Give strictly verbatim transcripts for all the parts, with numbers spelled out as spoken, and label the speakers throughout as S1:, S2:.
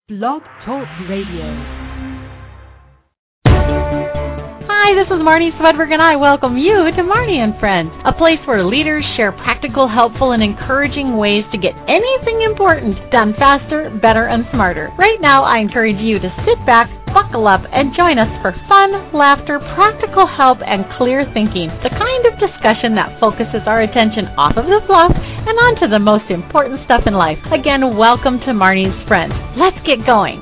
S1: Blog Talk Radio.
S2: Hi, this is Marnie Swedberg, and I welcome you to Marnie and Friends, a place where leaders share practical, helpful, and encouraging ways to get anything important done faster, better, and smarter. Right now, I encourage you to sit back, buckle up, and join us for fun, laughter, practical help, and clear thinking, the kind of discussion that focuses our attention off of the fluff and onto the most important stuff in life. Again, welcome to Marnie's Friends. Let's get going.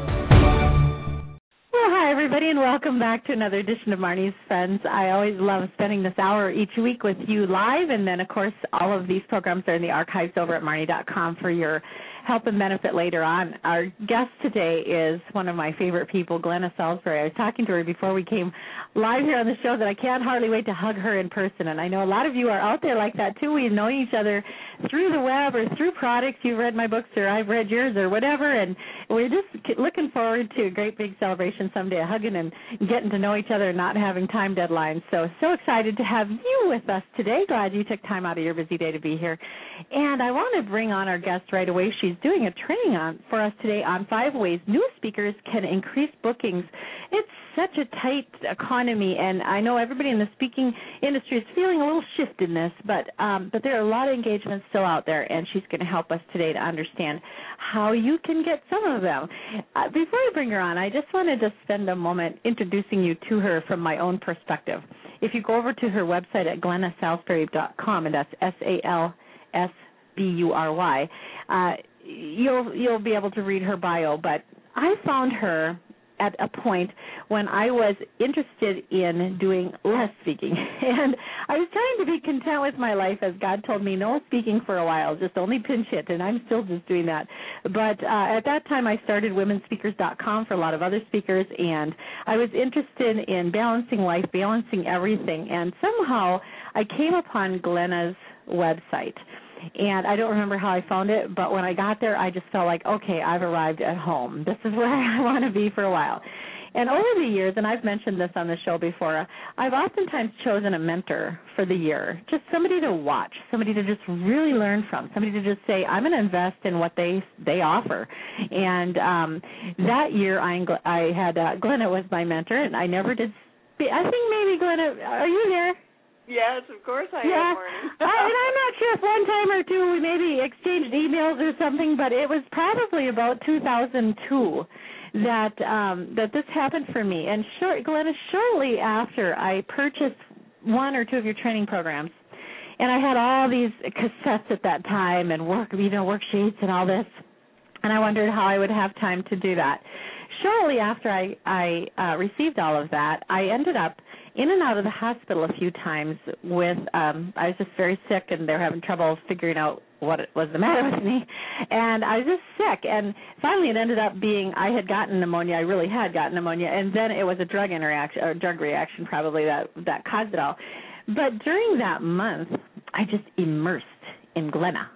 S2: Well, hi, everybody, and welcome back to another edition of Marnie's Friends. I always love spending this hour each week with you live, and then, of course, all of these programs are in the archives over at marnie dot com for your help and benefit later on. Our guest today is one of my favorite people, Glenna Salisbury. I was talking to her before we came live here on the show that I can't hardly wait to hug her in person, and I know a lot of you are out there like that, too. We've known each other through the web or through products. You've read my books or I've read yours or whatever, and we're just looking forward to a great big celebration someday, hugging and getting to know each other and not having time deadlines. So, so excited to have you with us today. Glad you took time out of your busy day to be here. And I want to bring on our guest right away. She's doing a training on for us today on five ways new speakers can increase bookings. It's such a tight economy, and I know everybody in the speaking industry is feeling a little shift in this, but um, but there are a lot of engagements still out there, and she's going to help us today to understand how you can get some of them. Uh, before I bring her on, I just wanted to spend a moment introducing you to her from my own perspective. If you go over to her website at glenna salisbury dot com, and that's S A L S B U R Y, uh, you'll you'll be able to read her bio. But I found her at a point when I was interested in doing less speaking. And I was trying to be content with my life, as God told me, no speaking for a while, just only pinch hit, and I'm still just doing that. But uh, at that time, I started women speakers dot com for a lot of other speakers, and I was interested in balancing life, balancing everything, and somehow I came upon Glenna's website. And I don't remember how I found it, but when I got there, I just felt like, okay, I've arrived at home. This is where I want to be for a while. And over the years, and I've mentioned this on the show before, I've oftentimes chosen a mentor for the year, just somebody to watch, somebody to just really learn from, somebody to just say, I'm going to invest in what they they offer. And um, that year, I, I had uh, Glenna was my mentor, and I never did speak. I think maybe, Glenna, are you there?
S3: Yes, of course I
S2: yeah.
S3: am, Marnie.
S2: I, and I'm not sure if one time or two we maybe exchanged emails or something, but it was probably about two thousand two that um, that this happened for me. And short, Glenna, shortly after, I purchased one or two of your training programs, and I had all these cassettes at that time and work, you know, worksheets and all this, and I wondered how I would have time to do that. Shortly after I, I uh, received all of that, I ended up in and out of the hospital a few times with, um, I was just very sick, and they were having trouble figuring out what was the matter with me. And I was just sick. And finally it ended up being I had gotten pneumonia. I really had gotten pneumonia. And then it was a drug interaction, or drug reaction probably that, that caused it all. But during that month, I just immersed in Glenna.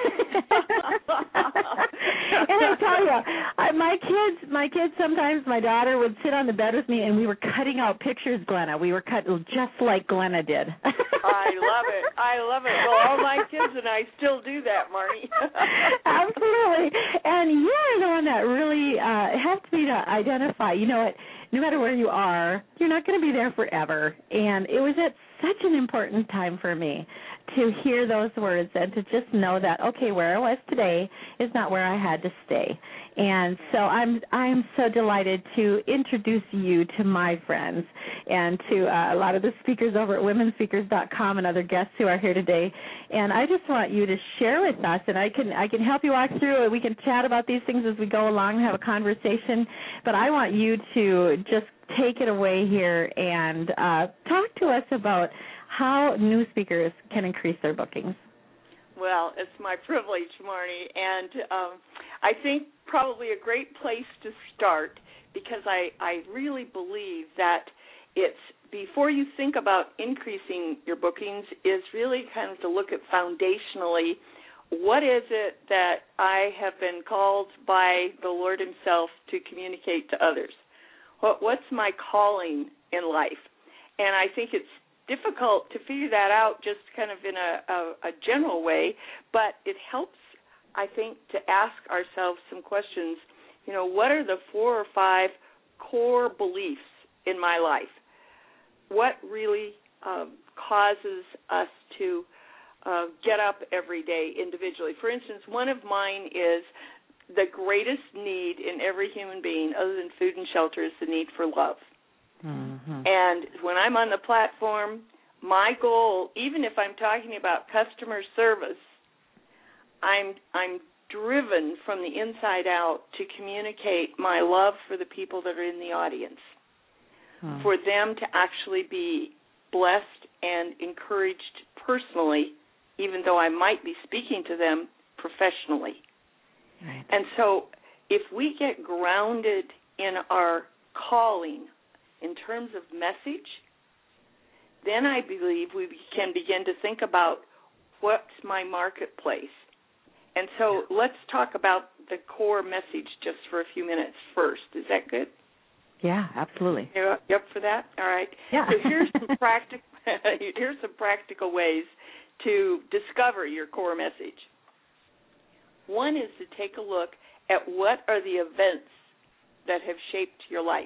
S2: And I tell you, I, my kids, my kids sometimes, my daughter would sit on the bed with me, and we were cutting out pictures, Glenna. We were cut just like Glenna did.
S3: I love it. I love it. Well, all my kids and I still do that, Marnie.
S2: Absolutely. And you're the one that really uh, helped me to identify, you know what, no matter where you are, you're not going to be there forever. And it was at such an important time for me to hear those words and to just know that, okay, where I was today is not where I had to stay. And so I'm I'm so delighted to introduce you to my friends and to uh, a lot of the speakers over at women speakers dot com and other guests who are here today. And I just want you to share with us, and I can I can help you walk through it. We can chat about these things as we go along and have a conversation. But I want you to just take it away here and uh, talk to us about how new speakers can increase their bookings.
S3: Well, it's my privilege, Marnie, and um, I think probably a great place to start, because I, I really believe that it's, before you think about increasing your bookings, is really kind of to look at foundationally, what is it that I have been called by the Lord himself to communicate to others? What, what's my calling in life? And I think it's difficult to figure that out just kind of in a, a, a general way, but it helps, I think, to ask ourselves some questions You know, what are the four or five core beliefs in my life? What really um, causes us to uh, get up every day individually? For instance, one of mine is the greatest need in every human being, other than food and shelter, is the need for love. Mm-hmm. And when I'm on the platform, my goal, even if I'm talking about customer service, I'm I'm driven from the inside out to communicate my love for the people that are in the audience, hmm. for them to actually be blessed and encouraged personally, even though I might be speaking to them professionally. Right. And so if we get grounded in our calling in terms of message, then I believe we can begin to think about what's my marketplace. And so yeah. let's talk about the core message just for a few minutes first. Is that good?
S2: Yeah, absolutely.
S3: You up for that? All right.
S2: Yeah.
S3: So here's some practical here's some practical ways to discover your core message. One is to take a look at what are the events that have shaped your life.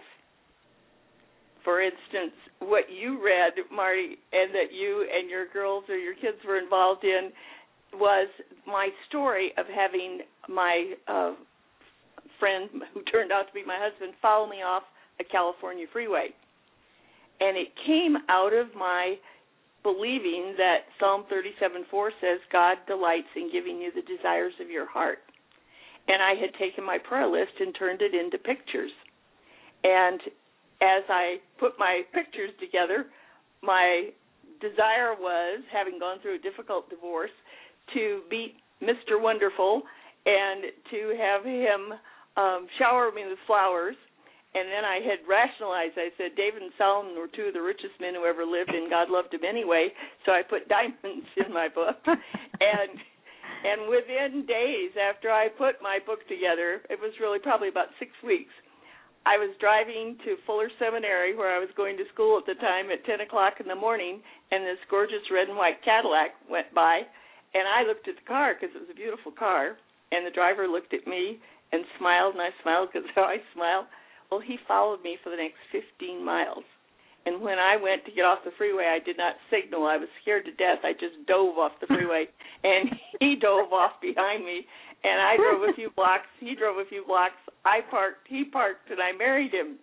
S3: For instance, what you read, Marty, and that you and your girls or your kids were involved in was my story of having my uh, friend, who turned out to be my husband, follow me off a California freeway. And it came out of my believing that Psalm thirty-seven four says, God delights in giving you the desires of your heart. And I had taken my prayer list and turned it into pictures. And as I put my pictures together, my desire was, having gone through a difficult divorce, to meet Mister Wonderful and to have him um, shower me with flowers. And then I had rationalized. I said, David and Solomon were two of the richest men who ever lived, and God loved him anyway, so I put diamonds in my book. and and within days after I put my book together, it was really probably about six weeks, I was driving to Fuller Seminary, where I was going to school at the time, at ten o'clock in the morning, and this gorgeous red and white Cadillac went by, and I looked at the car because it was a beautiful car, and the driver looked at me and smiled, and I smiled because how I smile. Well, he followed me for the next fifteen miles. And when I went to get off the freeway, I did not signal. I was scared to death. I just dove off the freeway, and he dove off behind me. And I drove a few blocks. He drove a few blocks. I parked. He parked, and I married him.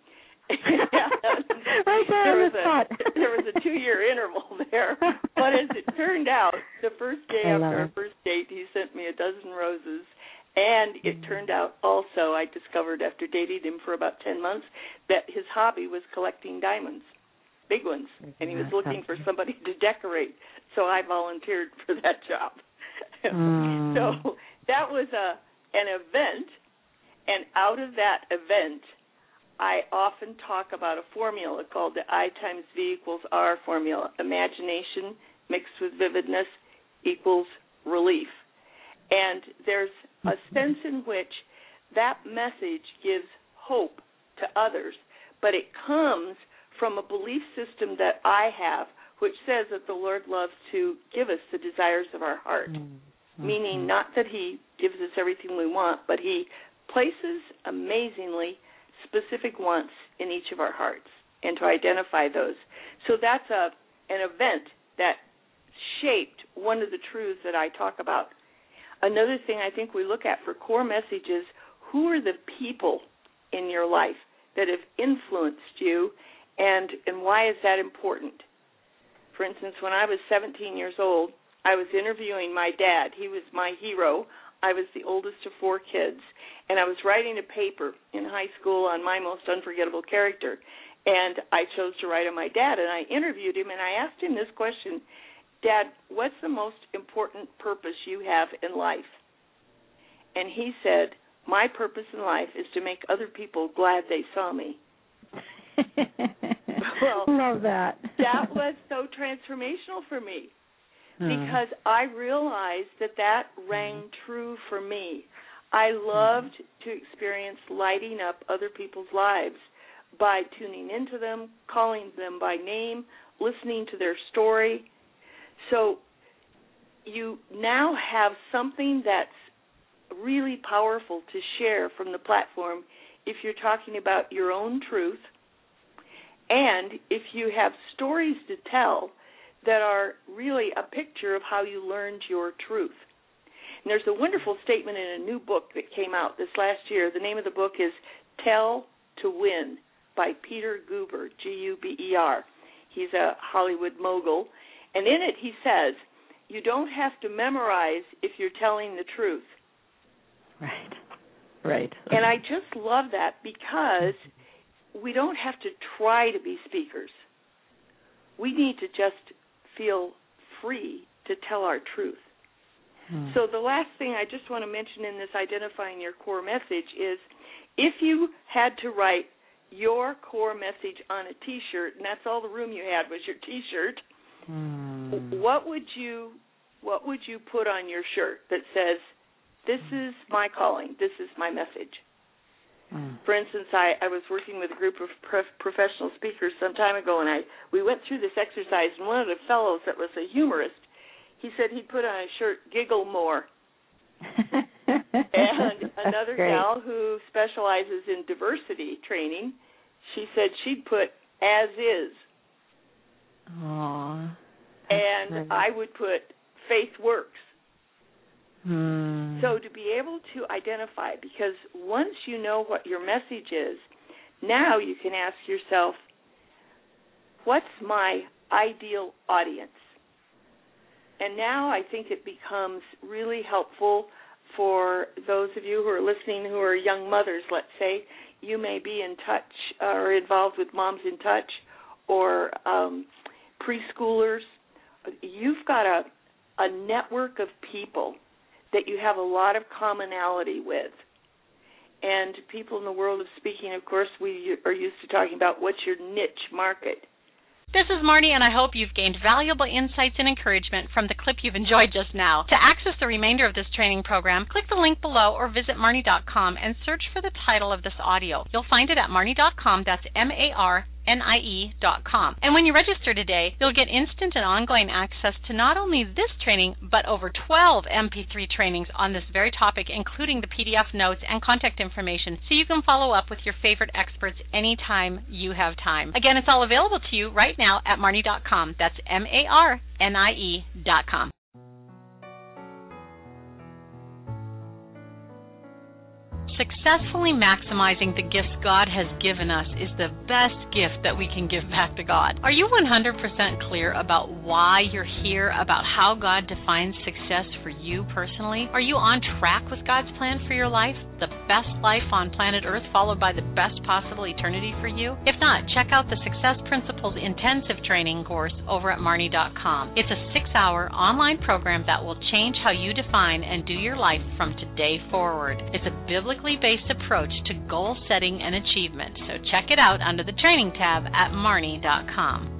S2: right there,
S3: there, was a, there was a two-year interval there. But as it turned out, the first day I after our first date, he sent me a dozen roses. And it turned out also, I discovered after dating him for about ten months, that his hobby was collecting diamonds, big ones, and he was looking for somebody to decorate. So I volunteered for that job. Mm. So that was a an event, and out of that event, I often talk about a formula called the I times V equals R formula. Imagination mixed with vividness equals relief. And there's a sense in which that message gives hope to others, but it comes from a belief system that I have, which says that the Lord loves to give us the desires of our heart, mm-hmm. meaning not that he gives us everything we want, but he places amazingly specific wants in each of our hearts, and to identify those. So that's a an event that shaped one of the truths that I talk about. Another thing I think we look at for core messages, who are the people in your life that have influenced you, and, and why is that important? For instance, when I was seventeen years old, I was interviewing my dad. He was my hero. I was the oldest of four kids, and I was writing a paper in high school on my most unforgettable character, and I chose to write on my dad, and I interviewed him, and I asked him this question, Dad, what's the most important purpose you have in life? And he said, my purpose in life is to make other people glad they saw me.
S2: Well, love that.
S3: That was so transformational for me because I realized that that rang true for me. I loved to experience lighting up other people's lives by tuning into them, calling them by name, listening to their story. So you now have something that's really powerful to share from the platform if you're talking about your own truth and if you have stories to tell that are really a picture of how you learned your truth. And there's a wonderful statement in a new book that came out this last year. The name of the book is Tell to Win by Peter Guber, G U B E R. He's a Hollywood mogul. And in it he says, you don't have to memorize if you're telling the truth.
S2: Right, right.
S3: And I just love that because we don't have to try to be speakers. We need to just feel free to tell our truth. Hmm. So the last thing I just want to mention in this identifying your core message is if you had to write your core message on a T-shirt, and that's all the room you had was your T-shirt, hmm. what would you what would you put on your shirt that says, this is my calling, this is my message? Hmm. For instance, I, I was working with a group of prof- professional speakers some time ago, and I we went through this exercise, and one of the fellows that was a humorist, he said he'd put on a shirt, giggle more. And another gal who specializes in diversity training, she said she'd put as is.
S2: Aww,
S3: and
S2: great.
S3: I would put faith works.
S2: Hmm.
S3: So to be able to identify, because once you know what your message is, now you can ask yourself, what's my ideal audience? And now I think it becomes really helpful for those of you who are listening who are young mothers, let's say. You may be in touch or involved with Moms in Touch or um, preschoolers. You've got a, a network of people that you have a lot of commonality with. And people in the world of speaking, of course, we are used to talking about what's your niche market.
S1: This is Marnie, and I hope you've gained valuable insights and encouragement from the clip you've enjoyed just now. To access the remainder of this training program, click the link below or visit Marnie dot com and search for the title of this audio. You'll find it at Marnie dot com. That's M A R N I E dot com. And when you register today, you'll get instant and ongoing access to not only this training, but over twelve M P three trainings on this very topic, including the P D F notes and contact information, so you can follow up with your favorite experts anytime you have time. Again, it's all available to you right now at Marnie dot com. That's M A R N I E dot com. Successfully maximizing the gifts God has given us is the best gift that we can give back to God. Are you one hundred percent clear about why you're here, about how God defines success for you personally? Are you on track with God's plan for your life? The best life on planet Earth followed by the best possible eternity for you? If not, check out the Success Principles Intensive Training course over at Marnie dot com. It's a six-hour online program that will change how you define and do your life from today forward. It's a biblically based approach to goal setting and achievement. So check it out under the training tab at Marnie dot com.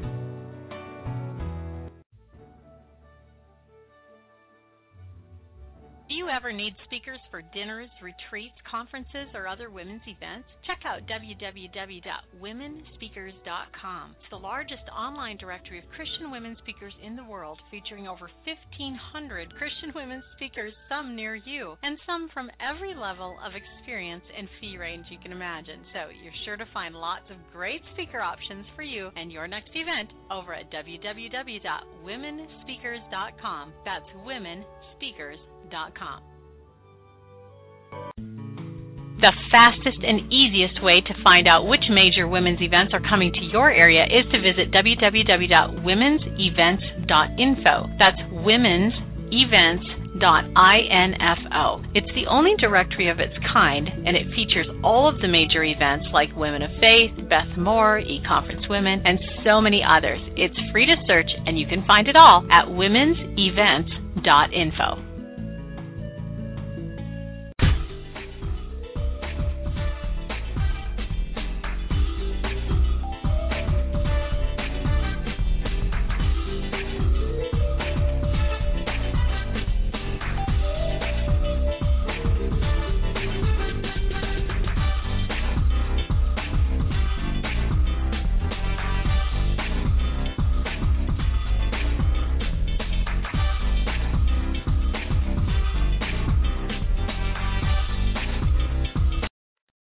S1: Do you ever need speakers for dinners, retreats, conferences, or other women's events? Check out w w w dot women speakers dot com. It's the largest online directory of Christian women speakers in the world, featuring over fifteen hundred Christian women speakers, some near you, and some from every level of experience and fee range you can imagine. So you're sure to find lots of great speaker options for you and your next event over at w w w dot women speakers dot com. That's women speakers dot com. The fastest and easiest way to find out which major women's events are coming to your area is to visit w w w dot womens events dot info. That's womens events dot info. It's the only directory of its kind, and it features all of the major events like Women of Faith, Beth Moore, E-Conference Women, and so many others. It's free to search, and you can find it all at womens events dot info.